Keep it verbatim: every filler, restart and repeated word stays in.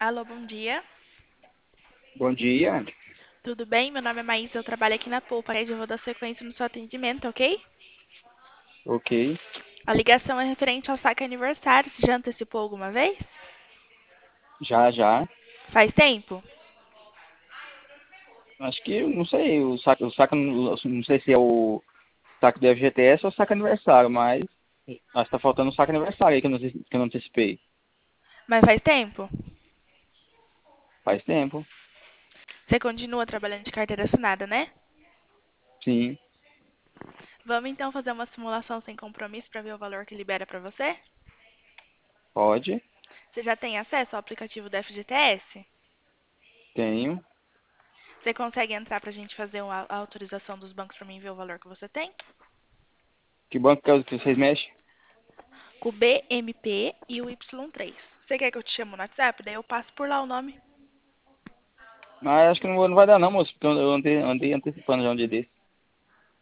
Alô, bom dia. Bom dia. Tudo bem? Meu nome é Maísa, eu trabalho aqui na Poupa Rede, eu vou dar sequência no seu atendimento, ok? Ok. A ligação é referente ao saque aniversário. Você já antecipou alguma vez? Já, já. Faz tempo? Acho que, não sei, o saco, o saco, não sei se é o saco do F G T S ou o saco aniversário, mas acho que tá faltando o saco aniversário aí que eu não, que eu não antecipei. Mas faz tempo? Faz tempo. Você continua trabalhando de carteira assinada, né? Sim. Vamos então fazer uma simulação sem compromisso para ver o valor que libera para você? Pode. Você já tem acesso ao aplicativo do F G T S? Tenho. Você consegue entrar para a gente fazer uma- a autorização dos bancos para mim ver o valor que você tem? Que banco que é o que vocês mexem? Com o B M P e o Y três. Você quer que eu te chame no WhatsApp? Daí eu passo por lá o nome. Mas acho que não, vou- não vai dar não, moço, porque eu andei, andei antecipando já um dia desse.